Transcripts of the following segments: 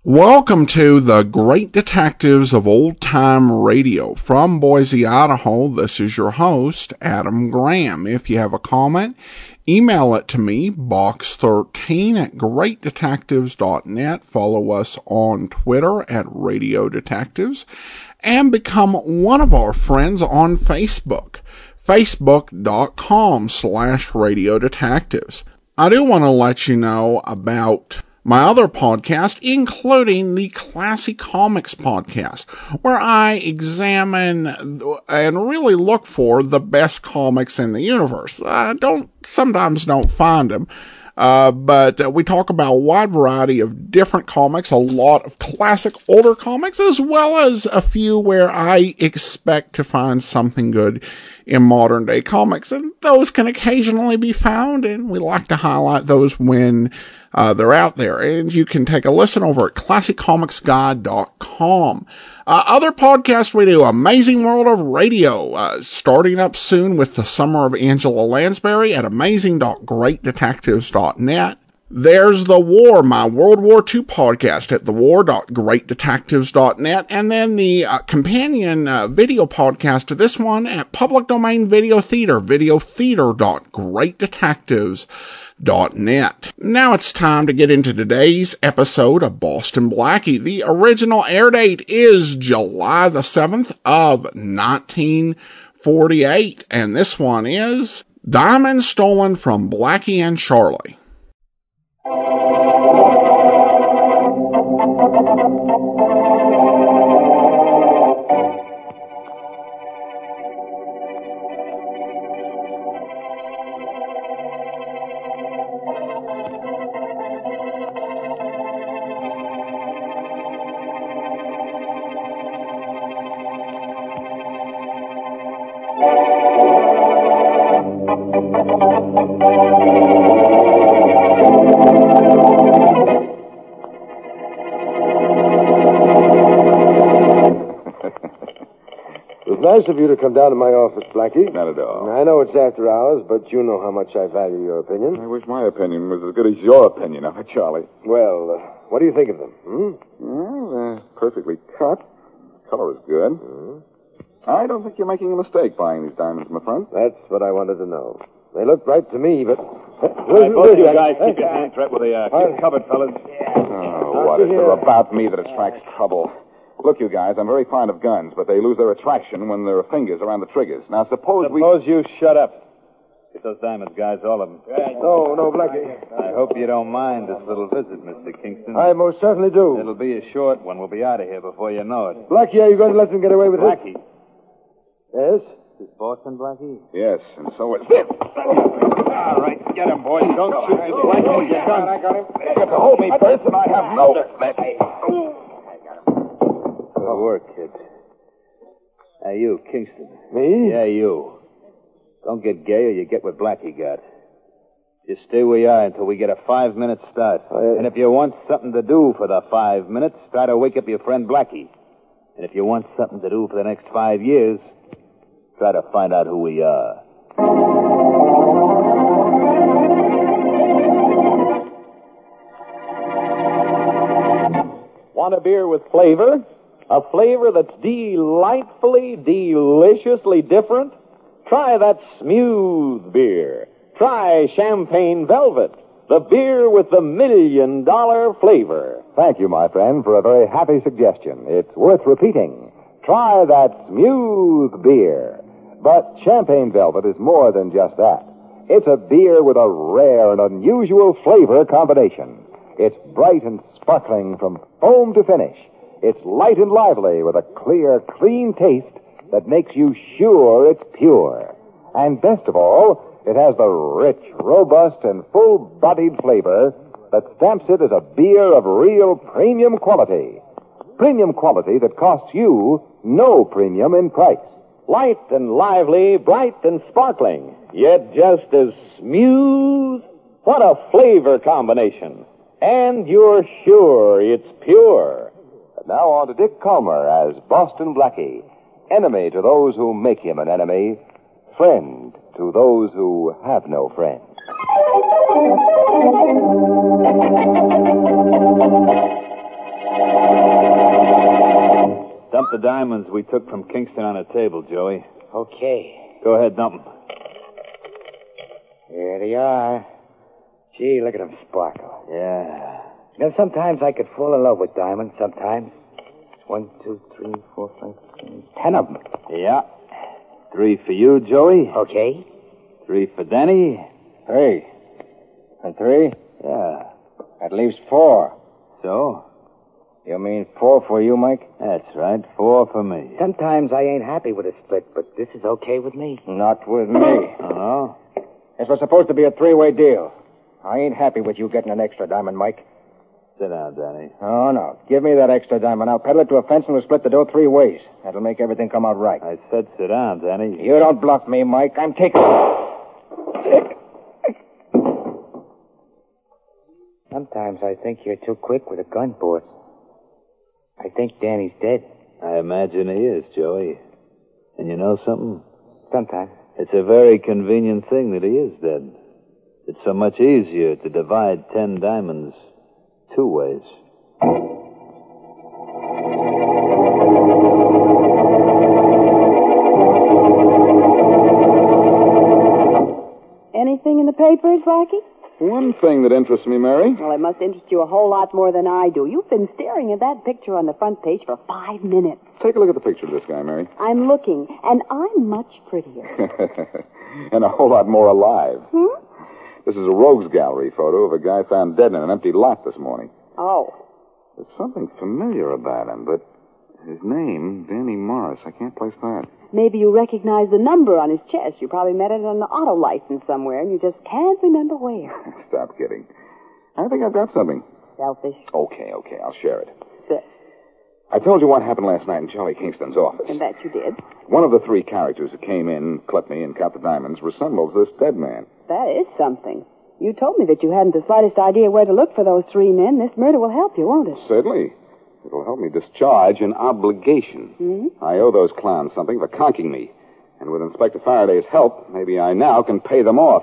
Welcome to the Great Detectives of Old Time Radio. From Boise, Idaho, this is your host, Adam Graham. If you have a comment, email it to me, box13@greatdetectives.net. Follow us on Twitter at Radio Detectives, and become one of our friends on Facebook, facebook.com/Radio Detectives. I do want to let you know about my other podcast, including the Classic Comics podcast, where I examine and really look for the best comics in the universe. I sometimes don't find them, but we talk about a wide variety of different comics, a lot of classic older comics, as well as a few where I expect to find something good in modern day comics, and those can occasionally be found, and we like to highlight those when they're out there. And you can take a listen over at ClassicComicsGuide.com. Other podcasts we do, Amazing World of Radio, starting up soon with the Summer of Angela Lansbury at amazing.greatdetectives.net. There's The War, my World War II podcast at thewar.greatdetectives.net. And then the companion video podcast to this one at Public Domain Video Theater, videotheater.greatdetectives.net. Now it's time to get into today's episode of Boston Blackie. The original air date is July the 7th of 1948. And this one is Diamonds Stolen from Blackie and Charlie. Nice of you to come down to my office, Blackie. Not at all. I know it's after hours, but you know how much I value your opinion. I wish my opinion was as good as your opinion of it, Charlie. Well, what do you think of them? Well, perfectly cut. Color is good. I don't think you're making a mistake buying these diamonds, my friend. That's what I wanted to know. They look right to me, but... Both you guys keep your hands right where they are. Keep covered, fellas. Oh, what is there about me that attracts trouble? Look, you guys, I'm very fond of guns, but they lose their attraction when there are fingers around the triggers. Now, suppose you shut up. Get those diamonds, guys, all of them. No, Blackie. I hope you don't mind this little visit, Mr. Kingston. I most certainly do. It'll be a short one. We'll be out of here before you know it. Blackie, are you going to let them get away with Blackie. it? Yes? Is Boston, Blackie? Yes, and so is this. All right, get him, boys. Don't shoot me. Blackie, with your gun. I got him. You have to hold me first, and I have no... Good work, kid. Hey, you, Kingston. Me? Yeah, you. Don't get gay or you get what Blackie got. Just stay where you are until we get a 5-minute start. And if you want something to do for the 5 minutes, try to wake up your friend Blackie. And if you want something to do for the next 5 years, try to find out who we are. Want a beer with flavor? A flavor that's delightfully, deliciously different? Try that smooth beer. Try Champagne Velvet, the beer with the $1 million flavor. Thank you, my friend, for a very happy suggestion. It's worth repeating. Try that smooth beer. But Champagne Velvet is more than just that. It's a beer with a rare and unusual flavor combination. It's bright and sparkling from foam to finish. It's light and lively with a clear, clean taste that makes you sure it's pure. And best of all, it has the rich, robust, and full-bodied flavor that stamps it as a beer of real premium quality. Premium quality that costs you no premium in price. Light and lively, bright and sparkling, yet just as smooth. What a flavor combination. And you're sure it's pure. And now on to Dick Calmer as Boston Blackie. Enemy to those who make him an enemy. Friend to those who have no friend. dump the diamonds we took from Kingston on a table, Joey. Okay. Go ahead, dump them. Here they are. Gee, look at them sparkle. Yeah. You know, sometimes I could fall in love with diamonds, sometimes. 1, 2, 3, 4, 5, 6, 10 of them. Yeah. 3 for you, Joey. Okay. 3 for Danny. 3. And 3? Yeah. That leaves 4. So? You mean 4 for you, Mike? That's right. 4 for me. Sometimes I ain't happy with a split, but this is okay with me. Not with me. Oh? This was supposed to be a three-way deal. I ain't happy with you getting an extra diamond, Mike. Sit down, Danny. Oh, no. Give me that extra diamond. I'll peddle it to a fence and we'll split the dough 3 ways. That'll make everything come out right. I said sit down, Danny. You don't bluff me, Mike. I'm taking... Sometimes I think you're too quick with a gun, boss. I think Danny's dead. I imagine he is, Joey. And you know something? Sometimes. It's a very convenient thing that he is dead. It's so much easier to divide 10 diamonds 2 ways. Anything in the papers, Blackie? One thing that interests me, Mary. Well, it must interest you a whole lot more than I do. You've been staring at that picture on the front page for 5 minutes. Take a look at the picture of this guy, Mary. I'm looking, and I'm much prettier. And a whole lot more alive. Hmm? This is a rogues gallery photo of a guy found dead in an empty lot this morning. Oh. There's something familiar about him, but his name, Danny Morris, I can't place that. Maybe you recognize the number on his chest. You probably met it on an auto license somewhere, and you just can't remember where. Stop kidding. I think I've got something. Selfish. Okay, I'll share it. Sit. I told you what happened last night in Charlie Kingston's office. And that you did. One of the 3 characters who came in, clipped me, and got the diamonds resembles this dead man. That is something. You told me that you hadn't the slightest idea where to look for those 3 men. This murder will help you, won't it? Certainly. It'll help me discharge an obligation. Mm-hmm. I owe those clowns something for conking me. And with Inspector Faraday's help, maybe I now can pay them off.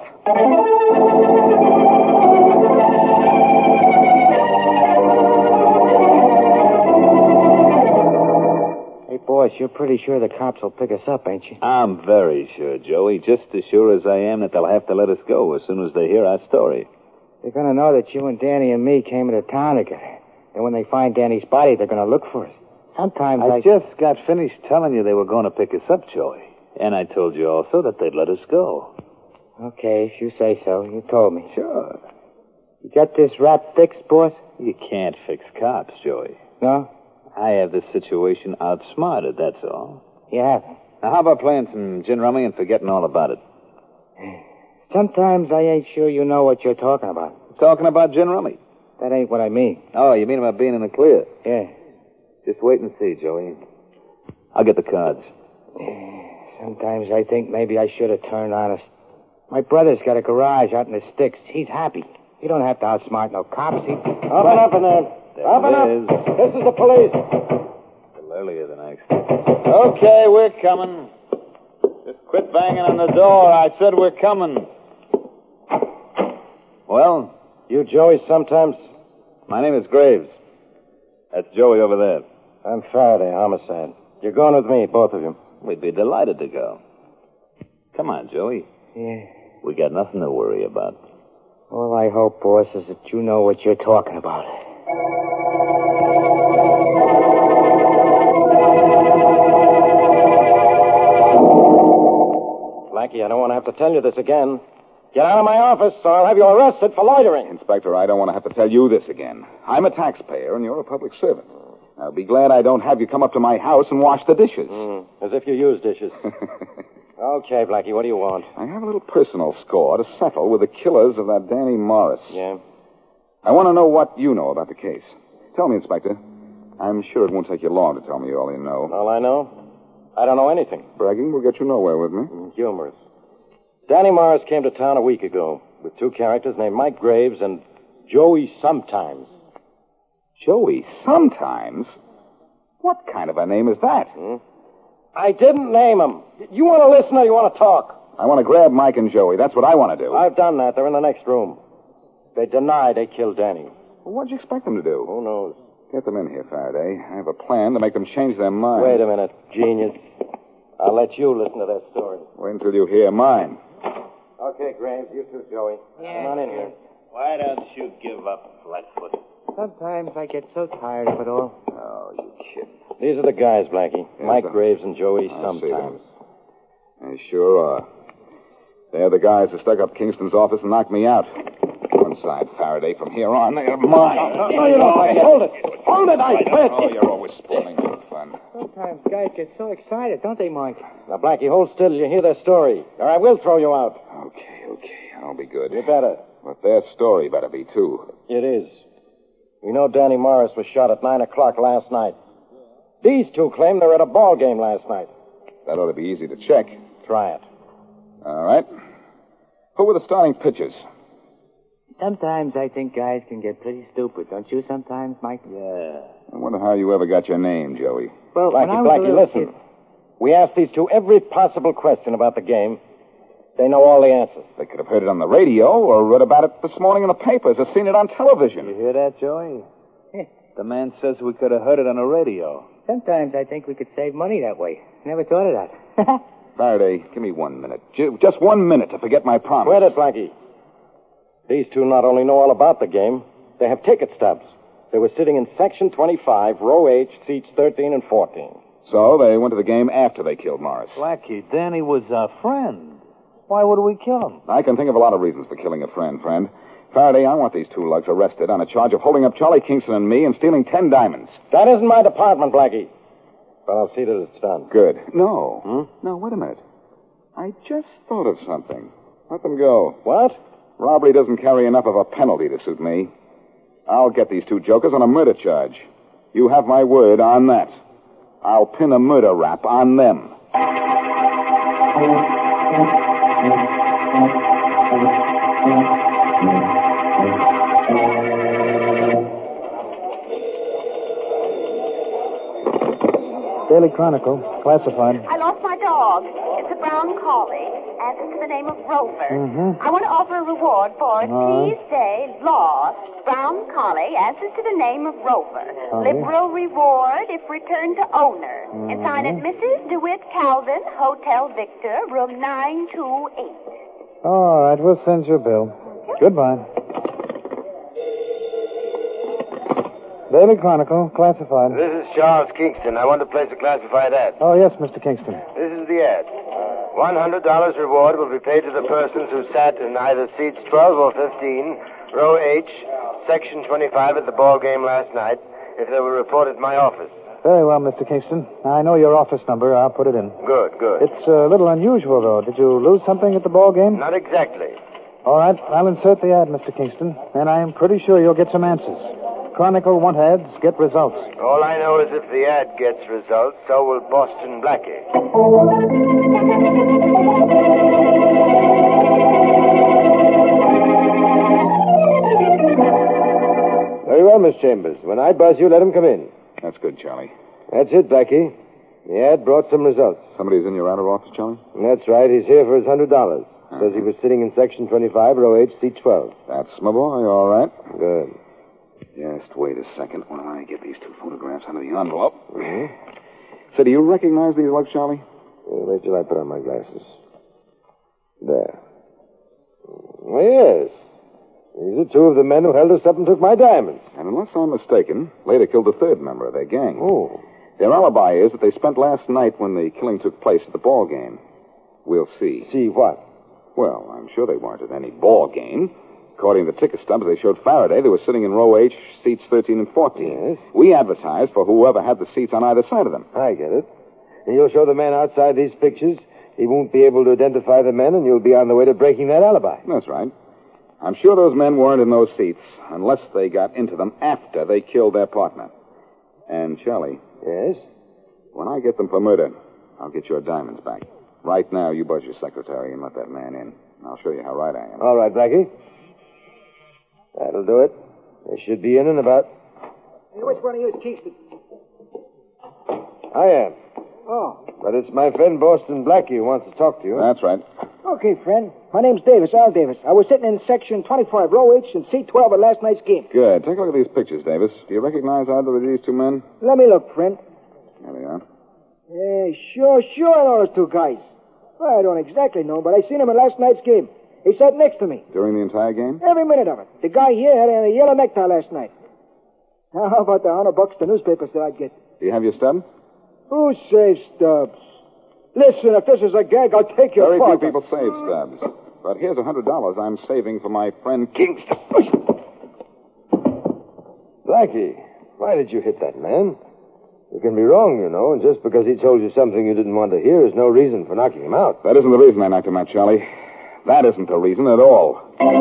Hey, boss, you're pretty sure the cops will pick us up, ain't you? I'm very sure, Joey. Just as sure as I am that they'll have to let us go as soon as they hear our story. They're going to know that you and Danny and me came into town together. And when they find Danny's body, they're going to look for us. Sometimes I just got finished telling you they were going to pick us up, Joey. And I told you also that they'd let us go. Okay, if you say so. You told me. Sure. You got this rap fixed, boss? You can't fix cops, Joey. No? I have this situation outsmarted, that's all. You haven't. Now, how about playing some gin rummy and forgetting all about it? Sometimes I ain't sure you know what you're talking about. Talking about gin rummy? That ain't what I mean. Oh, you mean about being in the clear? Yeah. Just wait and see, Joey. I'll get the cards. Sometimes I think maybe I should have turned honest. My brother's got a garage out in the sticks. He's happy. He don't have to outsmart no cops. Up in there. Up and up. This is the police. A little earlier than I expected. Okay, we're coming. Just quit banging on the door. I said we're coming. Well? You Joey sometimes? My name is Graves. That's Joey over there. I'm Faraday, homicide. You're going with me, both of you. We'd be delighted to go. Come on, Joey. Yeah. We got nothing to worry about. All I hope, boss, is that you know what you're talking about. Blackie, I don't want to have to tell you this again. Get out of my office, or I'll have you arrested for loitering. Inspector, I don't want to have to tell you this again. I'm a taxpayer, and you're a public servant. I'll be glad I don't have you come up to my house and wash the dishes. As if you use dishes. Okay, Blackie, what do you want? I have a little personal score to settle with the killers of that Danny Morris. Yeah? I want to know what you know about the case. Tell me, Inspector. I'm sure it won't take you long to tell me all you know. All I know? I don't know anything. Bragging will get you nowhere with me. Humorous. Danny Morris came to town a week ago with 2 characters named Mike Graves and Joey Sometimes. Joey Sometimes? What kind of a name is that? I didn't name him. You want to listen or you want to talk? I want to grab Mike and Joey. That's what I want to do. I've done that. They're in the next room. They deny they killed Danny. Well, what'd you expect them to do? Who knows? Get them in here, Faraday. I have a plan to make them change their mind. Wait a minute, genius. I'll let you listen to their story. Wait until you hear mine. Okay, Graves, you too, Joey. Come on in here. Why don't you give up, Flatfoot? Sometimes I get so tired of it all. Oh, you kid. These are the guys, Blackie. Yes, Mike sir. Graves and Joey I see sometimes. them. They sure are. They're the guys who stuck up Kingston's office and knocked me out. One side, Faraday. From here on, they're mine. No, you don't, Blackie. Hold it. Hold it, I quit. Oh, you're always spoiling my fun. Sometimes guys get so excited, don't they, Mike? Now, Blackie, hold still till you hear their story, or I will throw you out. Okay. I'll be good. You better. But their story better be, too. It is. We know Danny Morris was shot at 9 o'clock last night. These two claim they were at a ball game last night. That ought to be easy to check. Try it. All right. Who were the starting pitchers? Sometimes I think guys can get pretty stupid, don't you sometimes, Mike? Yeah. I wonder how you ever got your name, Joey. Well, when I was a Blackie, little listen. kid- We asked these two every possible question about the game. They know all the answers. They could have heard it on the radio or read about it this morning in the papers or seen it on television. You hear that, Joey? The man says we could have heard it on the radio. Sometimes I think we could save money that way. Never thought of that. Faraday, give me 1 minute. Just 1 minute to forget my promise. Wait it, Blackie. These two not only know all about the game, they have ticket stubs. They were sitting in Section 25, Row H, seats 13 and 14. So they went to the game after they killed Morris. Blackie, Danny was our friend. Why would we kill him? I can think of a lot of reasons for killing a friend. Faraday, I want these two lugs arrested on a charge of holding up Charlie Kingston and me and stealing 10 diamonds. That isn't my department, Blackie. But I'll see that it's done. Good. No, wait a minute. I just thought of something. Let them go. What? Robbery doesn't carry enough of a penalty to suit me. I'll get these two jokers on a murder charge. You have my word on that. I'll pin a murder rap on them. Daily Chronicle, classified. I lost my dog. It's a brown collie. Answers to the name of Rover. I want to offer a reward for it. Please say lost brown collie. Answers to the name of Rover. Liberal reward if returned to owner. And sign it Mrs. DeWitt Calvin, Hotel Victor, room 928. All right, we'll send you a bill. Goodbye. Daily Chronicle, classified. This is Charles Kingston. I want to place a classified ad. Oh, yes, Mr. Kingston. This is the ad. $100 reward will be paid to the persons who sat in either seats 12 or 15, row H, section 25 at the ball game last night, if they were reported at my office. Very well, Mr. Kingston. I know your office number. I'll put it in. Good. It's a little unusual, though. Did you lose something at the ball game? Not exactly. All right, I'll insert the ad, Mr. Kingston, and I'm pretty sure you'll get some answers. Chronicle want ads, get results. All I know is if the ad gets results, so will Boston Blackie. Very well, Miss Chambers. When I buzz you, let him come in. That's good, Charlie. That's it, Blackie. The ad brought some results. Somebody's in your outer office, Charlie? That's right. He's here for his $100. Says he was sitting in Section 25, row H, seat 12. That's my boy, all right. Good. Just wait a second while I get these two photographs out of the envelope. So, do you recognize these lugs, Charlie? Wait till I put on my glasses. There. Oh, yes. These are two of the men who held us up and took my diamonds. And unless I'm mistaken, later killed the third member of their gang. Oh. Their alibi is that they spent last night when the killing took place at the ball game. We'll see. See what? Well, I'm sure they weren't at any ball game. According to the ticket stubs they showed Faraday, they were sitting in row H, seats 13 and 14. Yes. We advertised for whoever had the seats on either side of them. I get it. And you'll show the man outside these pictures. He won't be able to identify the men, and you'll be on the way to breaking that alibi. That's right. I'm sure those men weren't in those seats unless they got into them after they killed their partner. And, Charlie. Yes? When I get them for murder, I'll get your diamonds back. Right now, you buzz your secretary and let that man in. I'll show you how right I am. All right, Blackie. That'll do it. They should be in about... Hey, which one of you is Kingston? I am. Oh. But it's my friend Boston Blackie who wants to talk to you. That's right. Oh, Okay, friend. My name's Davis, Al Davis. I was sitting in section 25, row H, and seat 12 at last night's game. Good. Take a look at these pictures, Davis. Do you recognize either of these two men? Let me look, friend. There they are. Hey, sure, I know those two guys. Well, I don't exactly know, but I seen them at last night's game. He sat next to me. During the entire game? Every minute of it. The guy here had a yellow necktie last night. Now, how about the $100 the newspapers that I'd get? Do you have your stub? Who saves stubs? Listen, if this is a gag, I'll take your Very part. few people save stubs. But here's $100 I'm saving for my friend Kingston. Blackie, why did you hit that man? You can be wrong, you know, and just because he told you something you didn't want to hear is no reason for knocking him out. That isn't the reason I knocked him out, Charlie. That isn't the reason at all.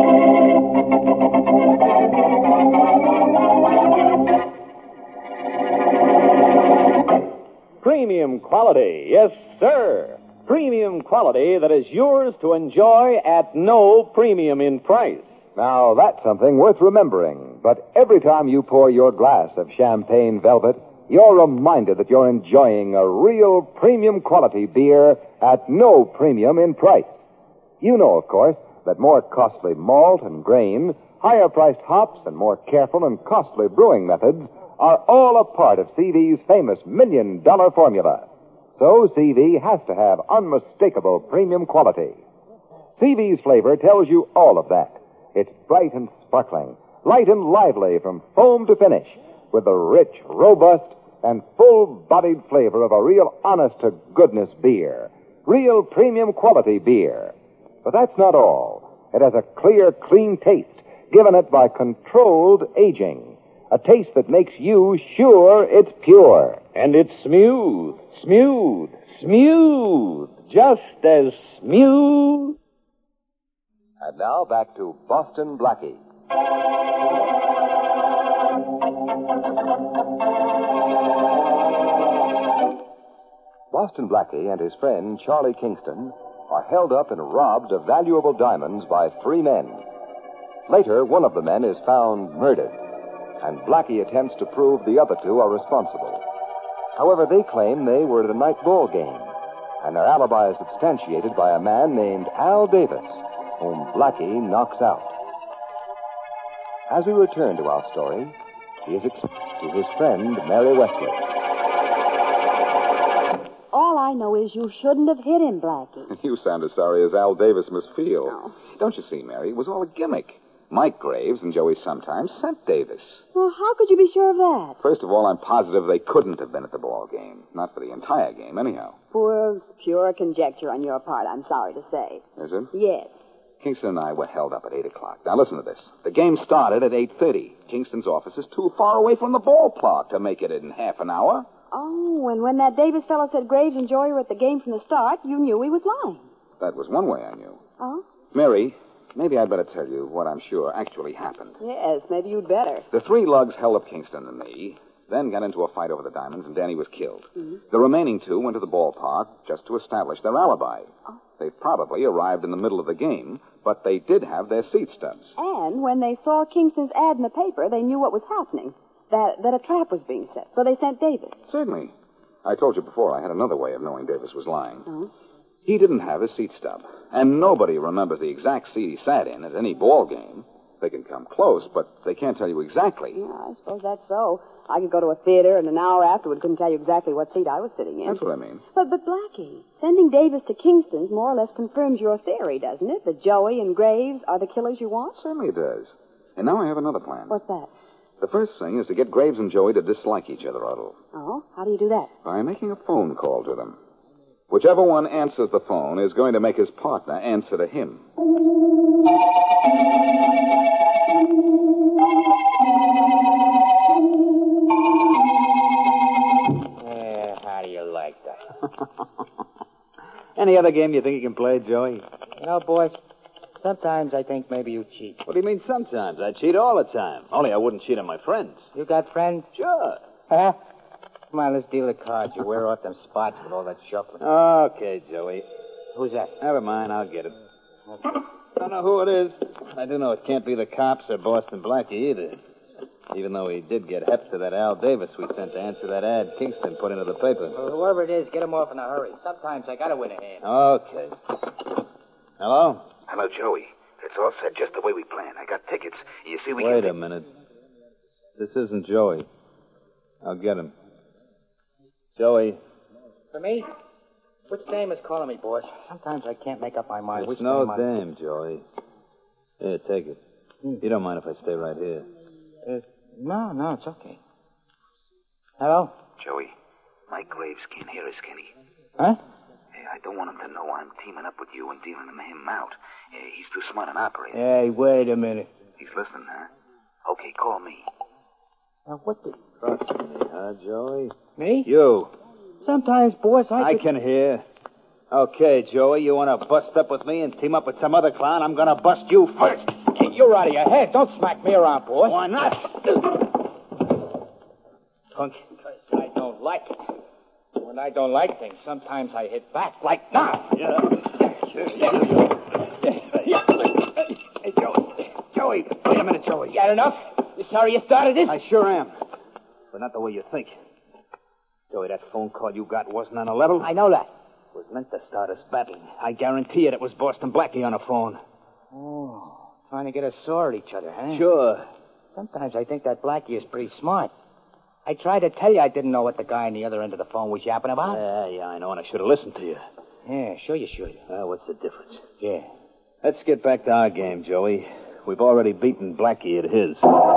Premium quality, yes, sir. Premium quality that is yours to enjoy at no premium in price. Now, that's something worth remembering. But every time you pour your glass of champagne velvet, you're reminded that you're enjoying a real premium quality beer at no premium in price. You know, of course, that more costly malt and grain, higher-priced hops, and more careful and costly brewing methods are all a part of CV's famous $1 million formula. So CV has to have unmistakable premium quality. CV's flavor tells you all of that. It's bright and sparkling, light and lively from foam to finish, with the rich, robust, and full-bodied flavor of a real honest-to-goodness beer. Real premium quality beer. But that's not all. It has a clear, clean taste, given it by controlled aging. A taste that makes you sure it's pure. And it's smooth, just as smooth. And now back to Boston Blackie. Boston Blackie and his friend Charlie Kingston are held up and robbed of valuable diamonds by 3 men. Later, one of the men is found murdered, and Blackie attempts to prove the other 2 are responsible. However, they claim they were at a night ball game, and their alibi is substantiated by a man named Al Davis, whom Blackie knocks out. As we return to our story, he is explained to his friend Mary Westlake. All I know is you shouldn't have hit him, Blackie. You sound as sorry as Al Davis must feel. No. Don't you see, Mary? It was all a gimmick. Mike Graves and Joey Sometimes sent Davis. Well, how could you be sure of that? First of all, I'm positive they couldn't have been at the ball game. Not for the entire game, anyhow. Pure conjecture on your part, I'm sorry to say. Is it? Yes. Kingston and I were held up at 8 o'clock. Now, listen to this. The game started at 8:30. Kingston's office is too far away from the ballpark to make it in half an hour. Oh, and when that Davis fellow said Graves and Joy were at the game from the start, you knew he was lying. That was one way I knew. Oh? Mary, maybe I'd better tell you what I'm sure actually happened. Yes, maybe you'd better. The 3 lugs held up Kingston and me, then got into a fight over the diamonds, and Danny was killed. Mm-hmm. The remaining 2 went to the ballpark just to establish their alibi. Oh. They probably arrived in the middle of the game, but they did have their seat stubs. And when they saw Kingston's ad in the paper, they knew what was happening, that a trap was being set. So they sent Davis. Certainly. I told you before I had another way of knowing Davis was lying. Oh? He didn't have his seat stub, and nobody remembers the exact seat he sat in at any ball game. They can come close, but they can't tell you exactly. Yeah, I suppose that's so. I could go to a theater, and an hour afterward couldn't tell you exactly what seat I was sitting in. That's what I mean. But Blackie, sending Davis to Kingston's more or less confirms your theory, doesn't it? That Joey and Graves are the killers you want? Certainly it does. And now I have another plan. What's that? The first thing is to get Graves and Joey to dislike each other a little. Oh? How do you do that? By making a phone call to them. Whichever one answers the phone is going to make his partner answer to him. How do you like that? Any other game you think you can play, Joey? You know, boys, sometimes I think maybe you cheat. What do you mean sometimes? I cheat all the time. Only I wouldn't cheat on my friends. You got friends? Sure. Huh? Come on, let's deal the cards. You wear off them spots with all that shuffling. Okay, Joey. Who's that? Never mind, I'll get it. Don't know who it is. I do know it can't be the cops or Boston Blackie either. Even though he did get hep to that Al Davis we sent to answer that ad Kingston put into the paper. Well, whoever it is, get him off in a hurry. Sometimes I gotta win a hand. Okay. Hello? Hello, Joey. It's all set just the way we planned. I got tickets. You see, we Wait a minute. This isn't Joey. I'll get him. Joey. For me? Which dame is calling me, boss? Sometimes I can't make up my mind. It's no dame, Joey. Here, take it. You don't mind if I stay right here? No, it's okay. Hello? Joey, Mike Graves can't hear us, can he? Huh? Hey, I don't want him to know I'm teaming up with you and dealing him out. He's too smart an operator. Hey, wait a minute. He's listening, huh? Okay, call me. What the... Trust me, huh, Joey? Me? You. Sometimes, boss, I can hear. Okay, Joey, you want to bust up with me and team up with some other clown? I'm going to bust you first. You're out of your head. Don't smack me around, boss. Why not? Punk. Because I don't like it. When I don't like things, sometimes I hit back, like now. Yeah. Hey, Joey. Wait a minute, Joey. You had enough? You sorry you started this? I sure am. But not the way you think. Joey, that phone call you got wasn't on a level. I know that. It was meant to start us battling. I guarantee you it was Boston Blackie on the phone. Oh, trying to get us sore at each other, huh? Sure. Sometimes I think that Blackie is pretty smart. I tried to tell you I didn't know what the guy on the other end of the phone was yapping about. Yeah, I know, and I should have listened to you. Yeah, sure you should. What's the difference? Yeah. Let's get back to our game, Joey. We've already beaten Blackie at his.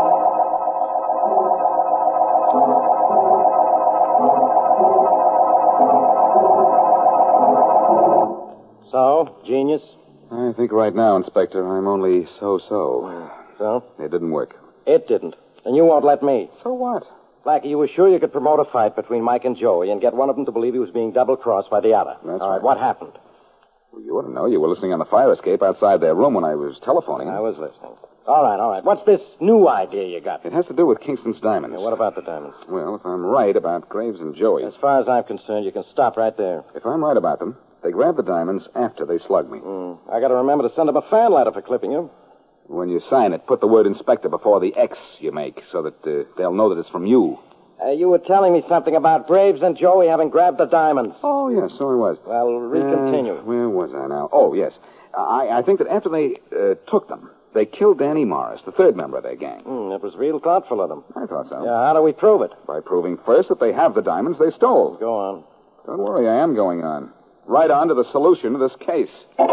So, genius? I think right now, Inspector, I'm only so-so. So? It didn't work. It didn't. And you won't let me. So what? Blackie, you were sure you could promote a fight between Mike and Joey and get one of them to believe he was being double-crossed by the other. That's All right, what happened? Well, you ought to know. You were listening on the fire escape outside their room when I was telephoning. I was listening. All right. What's this new idea you got? It has to do with Kingston's diamonds. Yeah, what about the diamonds? Well, if I'm right about Graves and Joey... As far as I'm concerned, you can stop right there. If I'm right about them, they grabbed the diamonds after they slugged me. I got to remember to send them a fan letter for clipping you. When you sign it, put the word inspector before the X you make so that they'll know that it's from you. You were telling me something about Graves and Joey having grabbed the diamonds. Oh, yes, so I was. Well, recontinue. Where was I now? Oh, yes. I think that after they took them, they killed Danny Morris, the third member of their gang. It was real thoughtful of them. I thought so. Yeah, how do we prove it? By proving first that they have the diamonds they stole. Go on. Don't worry, I am going on. Right on to the solution of this case.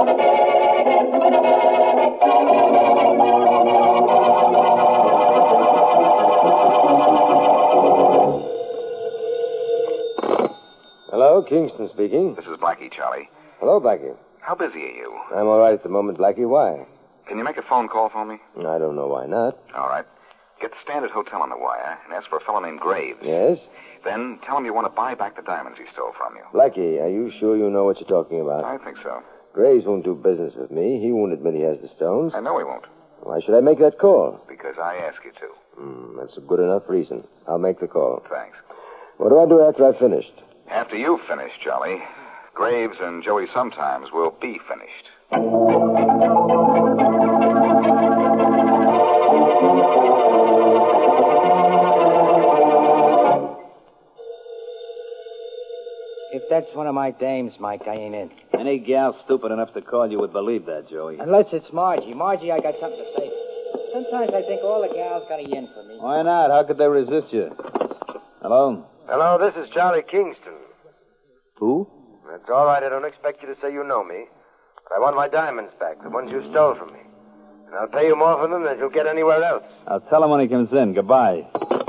Hello, Kingston speaking. This is Blackie, Charlie. Hello, Blackie. How busy are you? I'm all right at the moment, Blackie. Why? Can you make a phone call for me? I don't know why not. All right. Get the Standard Hotel on the wire and ask for a fellow named Graves. Yes? Then tell him you want to buy back the diamonds he stole from you. Blackie, are you sure you know what you're talking about? I think so. Graves won't do business with me. He won't admit he has the stones. I know he won't. Why should I make that call? Because I ask you to. That's a good enough reason. I'll make the call. Thanks. What do I do after I've finished? After you've finished, Charlie, Graves and Joey sometimes will be finished. If that's one of my dames, Mike, I ain't in. Any gal stupid enough to call you would believe that, Joey. Unless it's Margie. Margie, I got something to say. Sometimes I think all the gals got a yen for me. Why not? How could they resist you? Hello? Hello, this is Charlie Kingston. Who? It's all right. I don't expect you to say you know me. But I want my diamonds back, the ones you stole from me. And I'll pay you more for them than you'll get anywhere else. I'll tell him when he comes in. Goodbye.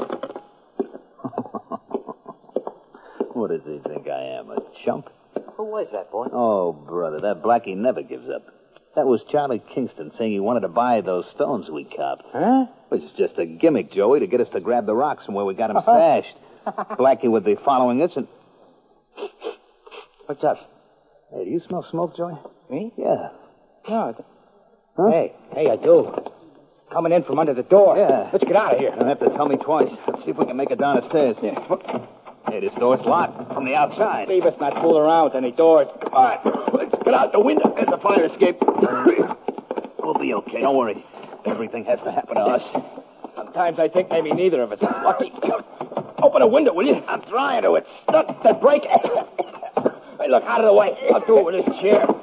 What does he think I am, a chump? Who was that, boy? Oh, brother, that Blackie never gives up. That was Charlie Kingston saying he wanted to buy those stones we copped. Huh? It was just a gimmick, Joey, to get us to grab the rocks from where we got them stashed. Blackie would be following us and... What's up? Hey, do you smell smoke, Joey? Me? Yeah. No. Huh? Hey, I do. Coming in from under the door. Yeah. Let's get out of here. You don't have to tell me twice. Let's see if we can make it down the stairs. Yeah. Hey, this door's locked from the outside. Leave us not fool around with any doors. Come on. Let's get out the window. There's a fire escape. We'll be okay. Don't worry. Everything has to happen to us. Sometimes I think maybe neither of us is lucky. Open a window, will you? I'm trying to. It's stuck. Then break it. Hey, look, out of the way. I'll do it with this chair.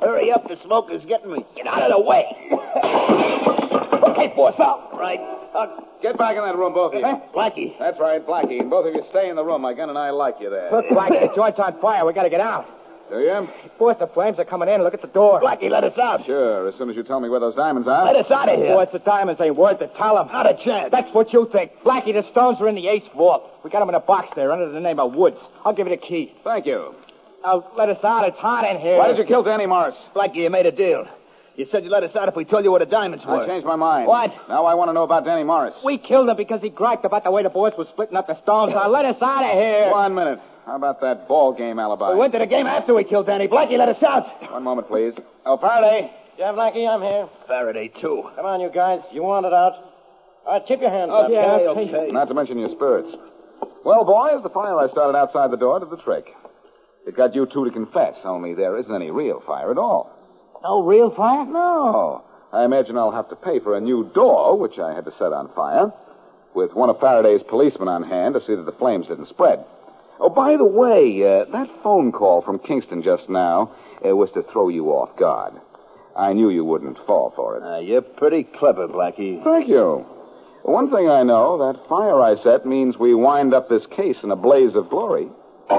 Hurry up, the smoker's getting me. Get out of the way. Okay, boss, out. Right. Get back in that room, both of you. Blackie. That's right, Blackie. And both of you stay in the room. My gun and I like you there. Look, Blackie, the joint's on fire. We gotta get out. Do you? Boss, the flames are coming in. Look at the door. Blackie, let us out. Sure, as soon as you tell me where those diamonds are. Let us out of here. Boss, the diamonds ain't worth it. Tell them. Not a chance. That's what you think. Blackie, the stones are in the 8th vault. We got them in a box there under the name of Woods. I'll give you the key. Thank you. Now, let us out. It's hot in here. Why did you kill Danny Morris? Blackie, you made a deal. You said you'd let us out if we told you where the diamonds were. I changed my mind. What? Now I want to know about Danny Morris. We killed him because he griped about the way the boys were splitting up the stones. Now, let us out of here. 1 minute. How about that ball game alibi? We went to the game after we killed Danny. Blackie, let us out. 1 moment, please. Oh, Faraday. Yeah, Blackie, I'm here. Faraday, too. Come on, you guys. You want it out. All right, tip your hands up. Okay. Not to mention your spirits. Well, boys, the fire I started outside the door did the trick. It got you two to confess, only there isn't any real fire at all. No real fire? No. I imagine I'll have to pay for a new door, which I had to set on fire, with one of Faraday's policemen on hand to see that the flames didn't spread. Oh, by the way, that phone call from Kingston just now was to throw you off guard. I knew you wouldn't fall for it. You're pretty clever, Blackie. Thank you. One thing I know, that fire I set means we wind up this case in a blaze of glory.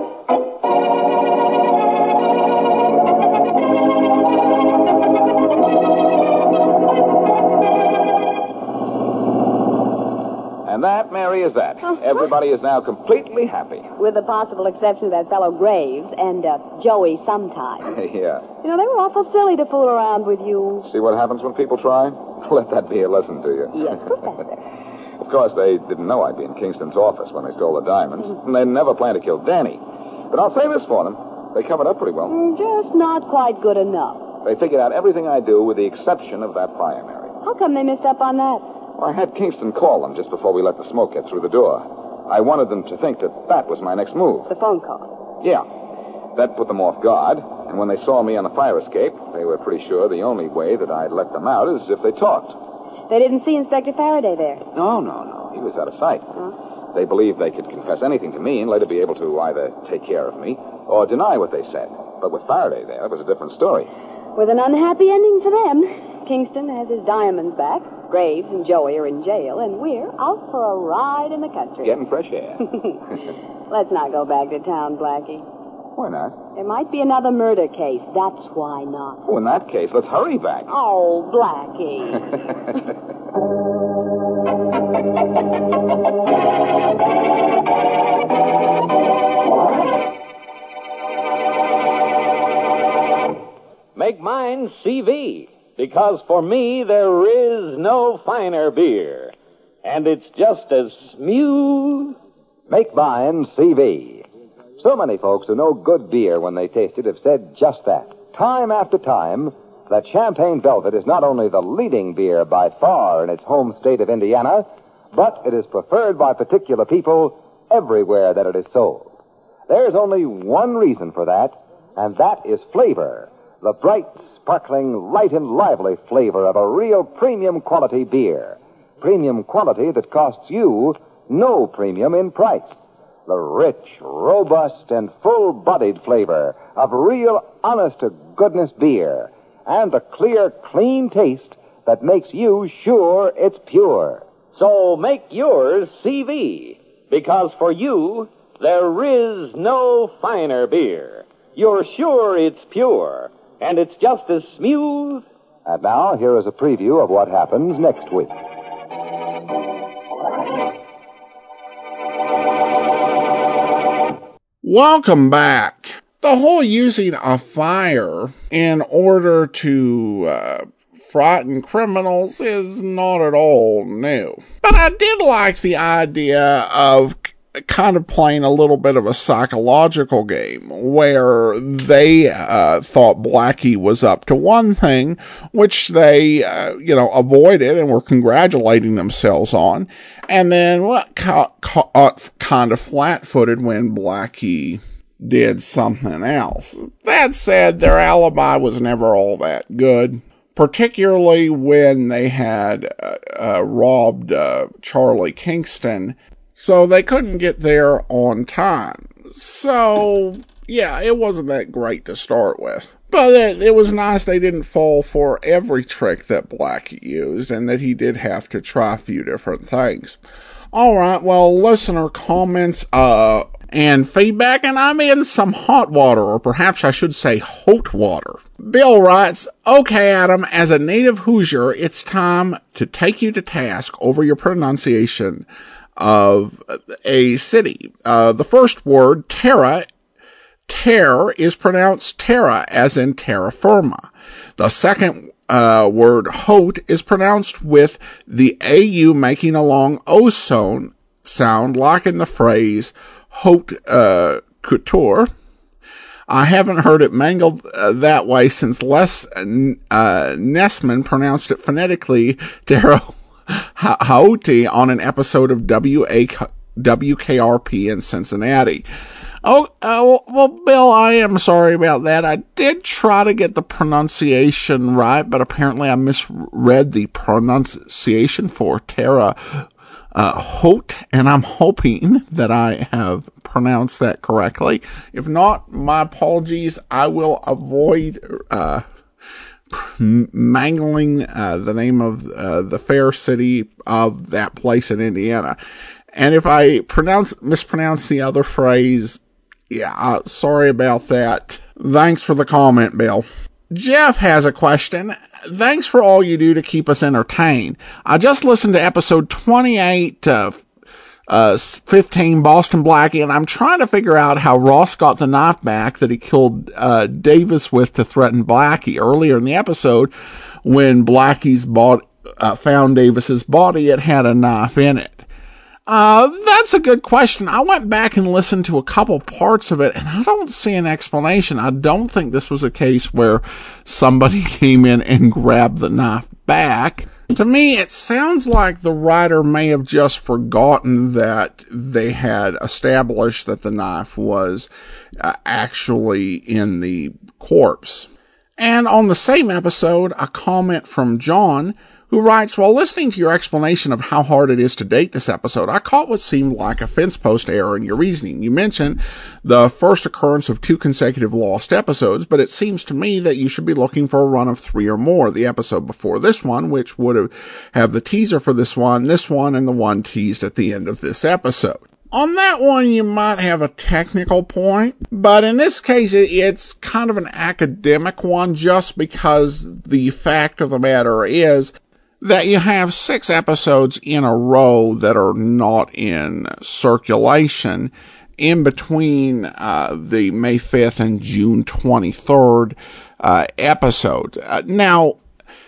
And that, Mary, is that. Everybody is now completely happy. With the possible exception of that fellow Graves and Joey sometime. Yeah. You know, they were awful silly to fool around with you. See what happens when people try? Let that be a lesson to you. Yes, Professor. Of course, they didn't know I'd be in Kingston's office when they stole the diamonds, and they never planned to kill Danny. But I'll say this for them. They covered up pretty well. Just not quite good enough. They figured out everything I do with the exception of that fire, Mary. How come they missed up on that? Well, I had Kingston call them just before we let the smoke get through the door. I wanted them to think that that was my next move. The phone call. Yeah. That put them off guard, and when they saw me on the fire escape, they were pretty sure the only way that I'd let them out is if they talked. They didn't see Inspector Faraday there. No. He was out of sight. They believed they could confess anything to me and later be able to either take care of me or deny what they said. But with Faraday there, it was a different story. With an unhappy ending for them. Kingston has his diamonds back. Graves and Joey are in jail, and we're out for a ride in the country. Getting fresh air. Let's not go back to town, Blackie. Why not? There might be another murder case. That's why not. Oh, in that case, let's hurry back. Oh, Blackie. Make mine CV, because for me there is no finer beer. And it's just as smooth. Make mine CV. So many folks who know good beer when they taste it have said just that, time after time, that Champagne Velvet is not only the leading beer by far in its home state of Indiana, but it is preferred by particular people everywhere that it is sold. There's only one reason for that, and that is flavor. The bright, sparkling, light and lively flavor of a real premium quality beer. Premium quality that costs you no premium in price. The rich, robust, and full-bodied flavor of real, honest-to-goodness beer. And the clear, clean taste that makes you sure it's pure. So make yours CV, because for you, there is no finer beer. You're sure it's pure, and it's just as smooth. And now, here is a preview of what happens next week. Welcome back. The whole using a fire in order to frighten criminals is not at all new. But I did like the idea of kind of playing a little bit of a psychological game where they thought Blackie was up to one thing, which they, avoided and were congratulating themselves on. And then kind of flat-footed when Blackie did something else. That said, their alibi was never all that good, particularly when they had robbed Charlie Kingston, so they couldn't get there on time. So, yeah, it wasn't that great to start with. But it was nice they didn't fall for every trick that Blackie used, and that he did have to try a few different things. Alright, well, listener comments, and feedback, and I'm in some hot water, or perhaps I should say hot water. Bill writes, okay, Adam, as a native Hoosier, it's time to take you to task over your pronunciation of a city. The first word, terra is pronounced terra, as in terra firma. The second word, hot, is pronounced with the AU making a long O sound, like in the phrase haute couture. I haven't heard it mangled that way since Les Nessman pronounced it phonetically terra haute on an episode of WKRP in Cincinnati. Well, Bill, I am sorry about that. I did try to get the pronunciation right, but apparently I misread the pronunciation for Terra Haute, and I'm hoping that I have pronounced that correctly. If not, my apologies. I will avoid mangling the name of the fair city of that place in Indiana. And if I mispronounce the other phrase, yeah, sorry about that. Thanks for the comment, Bill. Jeff has a question. Thanks for all you do to keep us entertained. I just listened to episode 28, 15, Boston Blackie, and I'm trying to figure out how Ross got the knife back that he killed Davis with to threaten Blackie. Earlier in the episode, when Blackie's found Davis's body, it had a knife in it. That's a good question. I went back and listened to a couple parts of it, and I don't see an explanation. I don't think this was a case where somebody came in and grabbed the knife back. To me, it sounds like the writer may have just forgotten that they had established that the knife was actually in the corpse. And on the same episode, a comment from John, who writes, while listening to your explanation of how hard it is to date this episode, I caught what seemed like a fence post error in your reasoning. You mentioned the first occurrence of 2 consecutive lost episodes, but it seems to me that you should be looking for a run of 3 or more. The episode before this one, which would have the teaser for this one, and the one teased at the end of this episode. On that one, you might have a technical point, but in this case, it's kind of an academic one, just because the fact of the matter is that you have 6 episodes in a row that are not in circulation in between the May 5th and June 23rd episodes. Now,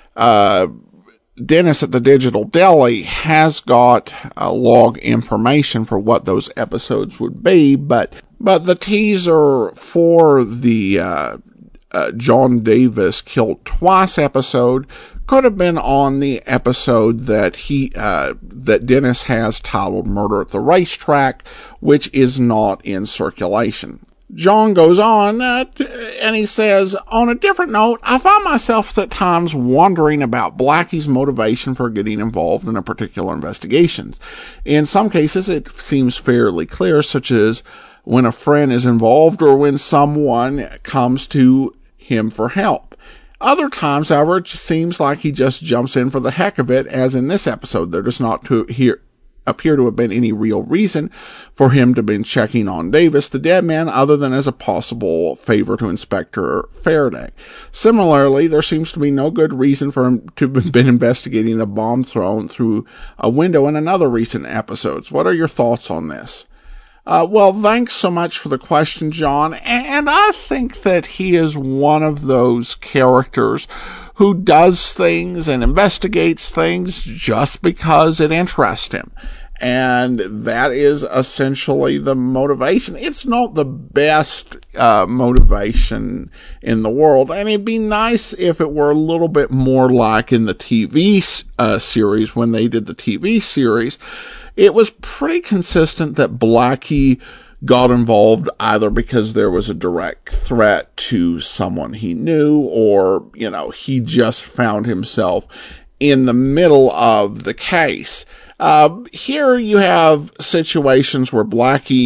Dennis at the Digital Deli has got log information for what those episodes would be, but the teaser for the John Davis Killed Twice episode could have been on the episode that that Dennis has titled Murder at the Racetrack, which is not in circulation. John goes on, and he says, on a different note, I find myself at times wondering about Blackie's motivation for getting involved in a particular investigation. In some cases, it seems fairly clear, such as when a friend is involved or when someone comes to him for help. Other times, however, it seems like he just jumps in for the heck of it, as in this episode. There does not appear to have been any real reason for him to have been checking on Davis, the dead man, other than as a possible favor to Inspector Faraday. Similarly, there seems to be no good reason for him to have been investigating the bomb thrown through a window in another recent episodes. What are your thoughts on this? Well, thanks so much for the question, John. And I think that he is one of those characters who does things and investigates things just because it interests him. And that is essentially the motivation. It's not the best motivation in the world. And it'd be nice if it were a little bit more like in the TV series, when they did the TV series. It was pretty consistent that Blackie got involved either because there was a direct threat to someone he knew, or, he just found himself in the middle of the case. Here you have situations where Blackie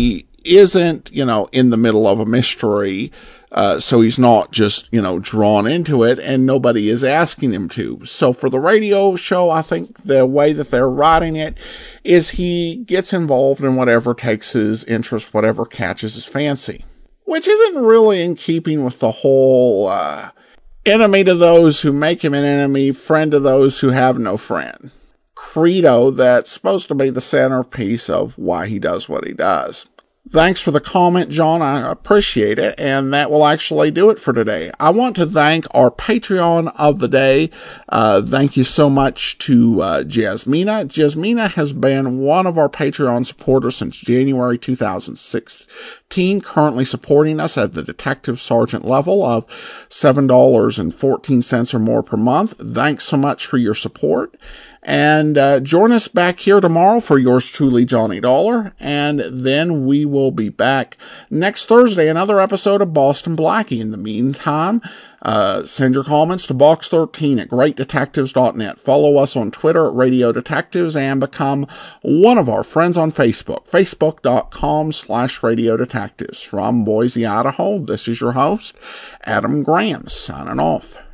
isn't, in the middle of a mystery, so he's not just, drawn into it, and nobody is asking him to. So for the radio show, I think the way that they're writing it is he gets involved in whatever takes his interest, whatever catches his fancy, which isn't really in keeping with the whole enemy to those who make him an enemy, friend to those who have no friend credo that's supposed to be the centerpiece of why he does what he does. Thanks for the comment, John. I appreciate it. And that will actually do it for today. I want to thank our Patreon of the day. Thank you so much to Jasmina. Jasmina has been one of our Patreon supporters since January 2016, currently supporting us at the Detective Sergeant level of $7.14 or more per month. Thanks so much for your support. And join us back here tomorrow for yours truly, Johnny Dollar. And then we will be back next Thursday, another episode of Boston Blackie. In the meantime, send your comments to box13 at greatdetectives.net. Follow us on Twitter at Radio Detectives and become one of our friends on Facebook, facebook.com/Radio Detectives. From Boise, Idaho, this is your host, Adam Graham, signing off.